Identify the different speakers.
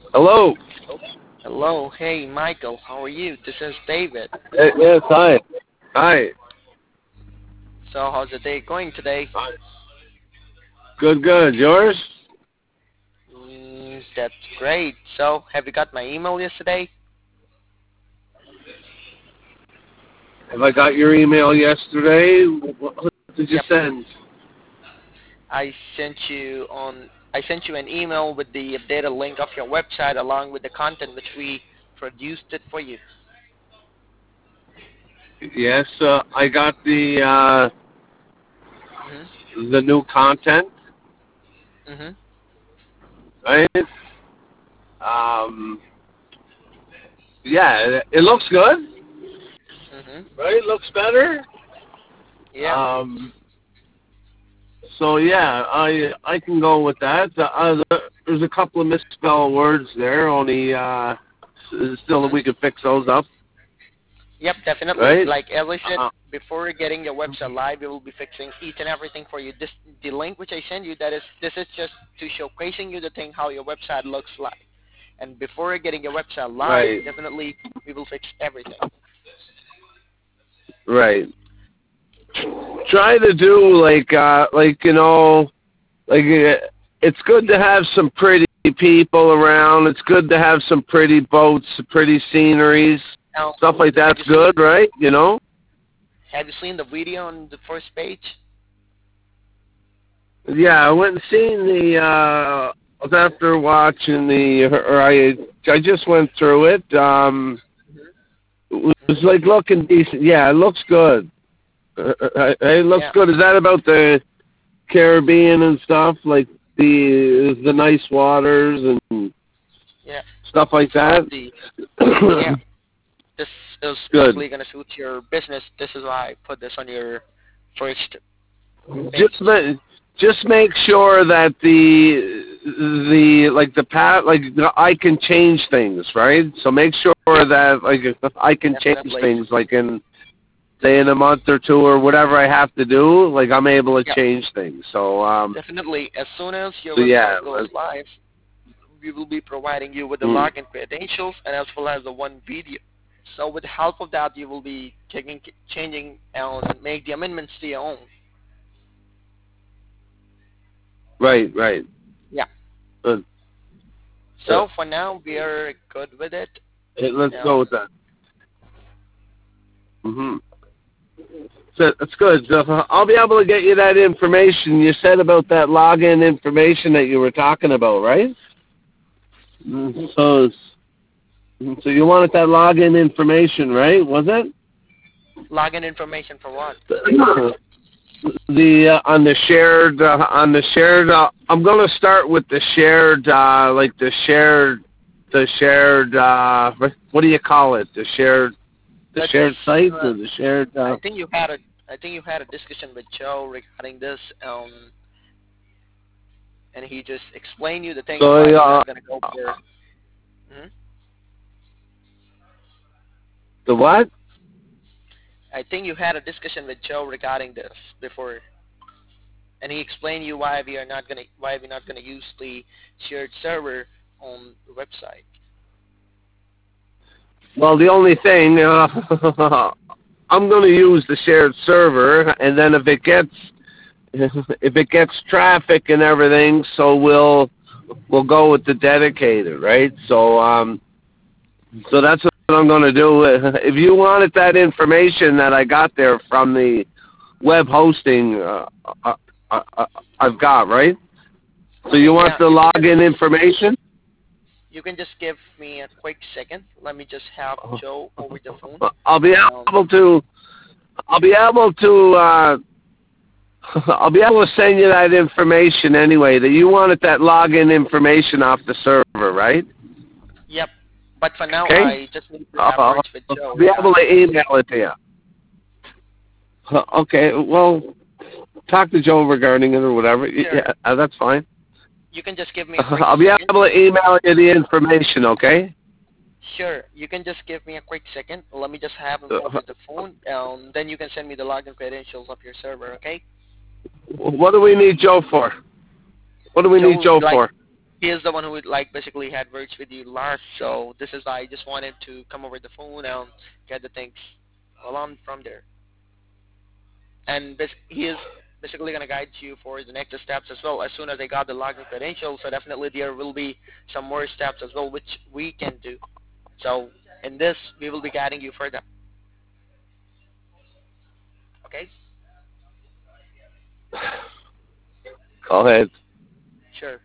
Speaker 1: Hello.
Speaker 2: Hello, hey Michael, how are you? This is David.
Speaker 1: Yes, hi. Hi.
Speaker 2: So how's the day going today?
Speaker 1: Good, good. Yours?
Speaker 2: That's great. So have you got my email yesterday?
Speaker 1: Have I got your email yesterday? What did you
Speaker 2: Yep.
Speaker 1: send?
Speaker 2: I sent you on I sent you an email with the updated link of your website along with the content which we produced it for you.
Speaker 1: Yes, I got
Speaker 2: Mhm.
Speaker 1: the new content,
Speaker 2: Mhm.
Speaker 1: right? Um, yeah, it looks good,
Speaker 2: Mhm.
Speaker 1: right? It looks better.
Speaker 2: Yeah.
Speaker 1: Um, so yeah, I can go with that. There's a couple of misspelled words there. Only still
Speaker 2: Mhm.
Speaker 1: we can fix those up,
Speaker 2: Yep, definitely.
Speaker 1: right?
Speaker 2: Like as I said,
Speaker 1: Uh,
Speaker 2: before getting your website live, we will be fixing each and everything for you. The link which I send you, this is just to showcasing you the thing how your website looks like. And before getting your website live,
Speaker 1: right,
Speaker 2: definitely we will fix everything.
Speaker 1: right. Try to do like it's good to have some pretty people around. It's good to have some pretty boats, pretty sceneries,
Speaker 2: Now,
Speaker 1: stuff like
Speaker 2: have
Speaker 1: that's
Speaker 2: you seen
Speaker 1: good, right? You know?
Speaker 2: have you seen the video on the first page?
Speaker 1: Yeah, I went and seen the I was after watching or I just went through it. It was
Speaker 2: Hmm.
Speaker 1: like looking decent. Yeah, it looks good. It looks
Speaker 2: Yeah,
Speaker 1: good. Is that about the Caribbean and stuff, like the nice waters and
Speaker 2: yeah.
Speaker 1: stuff like
Speaker 2: It's about
Speaker 1: that?
Speaker 2: the yeah. This is
Speaker 1: Good.
Speaker 2: basically gonna suit your business. This is why I put this on your first page.
Speaker 1: Just just make sure that the like the pat like I can change things, right? So make sure
Speaker 2: Yep,
Speaker 1: that like if I can change
Speaker 2: definitely.
Speaker 1: things, like in say in a month or two or whatever I have to do, like I'm able to
Speaker 2: Yep,
Speaker 1: change things. So
Speaker 2: definitely. As soon as your
Speaker 1: so yeah.
Speaker 2: website goes live, we will be providing you with the
Speaker 1: Mm,
Speaker 2: login credentials and as well as the one video. So with the help of that, you will be changing and make the amendments to your own.
Speaker 1: right, right.
Speaker 2: Yeah.
Speaker 1: Uh, uh,
Speaker 2: So for now, we are good with it.
Speaker 1: let's go
Speaker 2: Um,
Speaker 1: with that. Hmm. So that's good. So I'll be able to get you that information. You said about that login information that you were talking about, right? So so you wanted that login information, right? Was it?
Speaker 2: login information for what?
Speaker 1: The on the shared. I'm going to start with the shared, like the shared. What do you call it? The
Speaker 2: Let's.
Speaker 1: shared site
Speaker 2: Uh,
Speaker 1: or the shared.
Speaker 2: I think you had a. I think you had a discussion with Joe regarding this. And he just explained you the things
Speaker 1: So
Speaker 2: why we're not gonna go for. Mhm.
Speaker 1: the what?
Speaker 2: I think you had a discussion with Joe regarding this before, and he explained you why we're not gonna use the shared server on the website.
Speaker 1: Well, the only thing I'm going to use the shared server, and then if it gets traffic and everything, so we'll go with the dedicated, right? So that's what I'm going to do. If you wanted that information that I got there from the web hosting, uh, I've got, right? So you want
Speaker 2: Yeah,
Speaker 1: the login information?
Speaker 2: you can just give me a quick second. Let me just have Joe over the phone.
Speaker 1: I'll be
Speaker 2: Um,
Speaker 1: able to. I'll be able to. I'll be able to send you that information anyway. That you wanted that login information off the server, right?
Speaker 2: yep. But for now,
Speaker 1: Okay.
Speaker 2: I just need to have
Speaker 1: I'll,
Speaker 2: words with Joe
Speaker 1: I'll be able to
Speaker 2: regarding this.
Speaker 1: email it to you. Okay. Well, talk to Joe regarding it or whatever.
Speaker 2: Sure.
Speaker 1: Yeah, that's fine.
Speaker 2: You can just give me a quick
Speaker 1: I'll be
Speaker 2: second.
Speaker 1: able to email you the information. Okay.
Speaker 2: Sure. You can just give me a quick second. Let me just have him over the phone. Then you can send me the login credentials of your server, okay?
Speaker 1: What do we need Joe for? What do we need
Speaker 2: Joe,
Speaker 1: Joe
Speaker 2: like,
Speaker 1: for?
Speaker 2: he is the one who would like basically had words with you last. So this is why I just wanted to come over the phone and get the things along from there. And he is basically gonna guide you for the next steps as well. As soon as I got the login credentials, so definitely there will be some more steps as well which we can do. So in this, we will be guiding you further. Okay?
Speaker 1: Go ahead.
Speaker 2: Sure.